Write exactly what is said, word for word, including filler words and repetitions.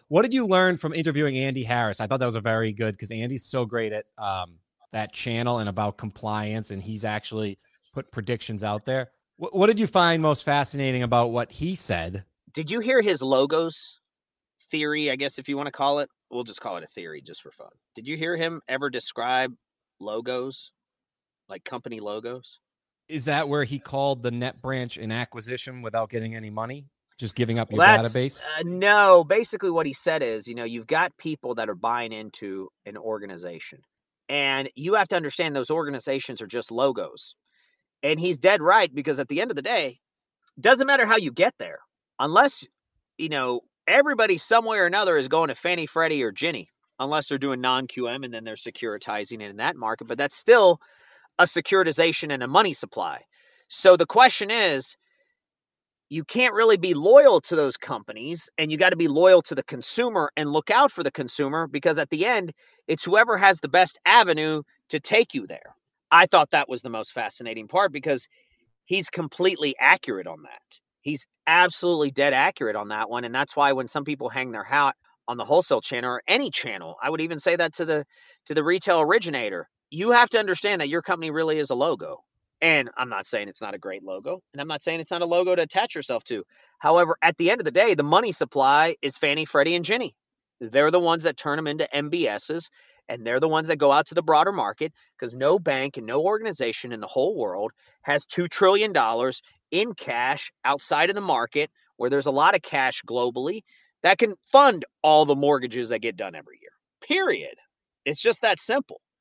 What did you learn from interviewing Andy Harris? I thought that was a very good because Andy's so great at um, that channel and about compliance, and he's actually put predictions out there. What, what did you find most fascinating about what he said? Did you hear his logos theory? I guess if you want to call it, we'll just call it a theory just for fun. Did you hear him ever describe logos, like company logos? Is that where he called the net branch an acquisition without getting any money? Just giving up Well, your that's database? uh, no. Basically, what he said is, you know, you've got people that are buying into an organization, and you have to understand those organizations are just logos. And he's dead right because at the end of the day, doesn't matter how you get there, unless you know everybody somewhere or another is going to Fannie, Freddie, or Ginnie, unless they're doing non Q M and then they're securitizing it in that market. But that's still a securitization and a money supply. So the question is, you can't really be loyal to those companies, and you got to be loyal to the consumer and look out for the consumer, because at the end, it's whoever has the best avenue to take you there. I thought that was the most fascinating part because he's completely accurate on that. He's absolutely dead accurate on that one. And that's why when some people hang their hat on the wholesale channel or any channel, I would even say that to the to the retail originator, you have to understand that your company really is a logo. And I'm not saying it's not a great logo, and I'm not saying it's not a logo to attach yourself to. However, at the end of the day, the money supply is Fannie, Freddie, and Ginnie. They're the ones that turn them into M B Ss, and they're the ones that go out to the broader market, because no bank and no organization in the whole world has two trillion dollars in cash outside of the market, where there's a lot of cash globally, that can fund all the mortgages that get done every year. Period. It's just that simple.